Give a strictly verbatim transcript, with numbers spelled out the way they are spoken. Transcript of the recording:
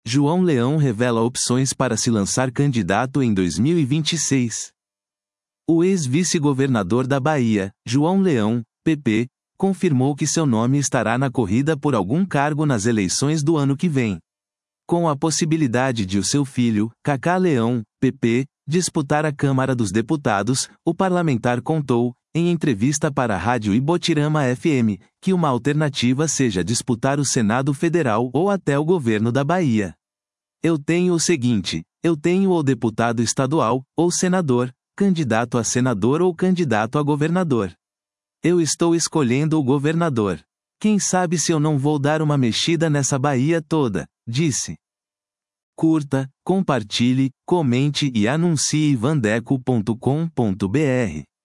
João Leão revela opções para se lançar candidato em dois mil e vinte e seis. O ex-vice-governador da Bahia, João Leão, P P, confirmou que seu nome estará na corrida por algum cargo nas eleições do ano que vem. Com a possibilidade de o seu filho, Cacá Leão, P P, disputar a Câmara dos Deputados, o parlamentar contou, em entrevista para a Rádio Ibotirama F M, que uma alternativa seja disputar o Senado Federal ou até o governo da Bahia. Eu tenho o seguinte: eu tenho ou deputado estadual, ou senador, candidato a senador ou candidato a governador. Eu estou escolhendo o governador. Quem sabe se eu não vou dar uma mexida nessa Bahia toda, disse. Curta, compartilhe, comente e anuncie vandeco ponto com ponto br.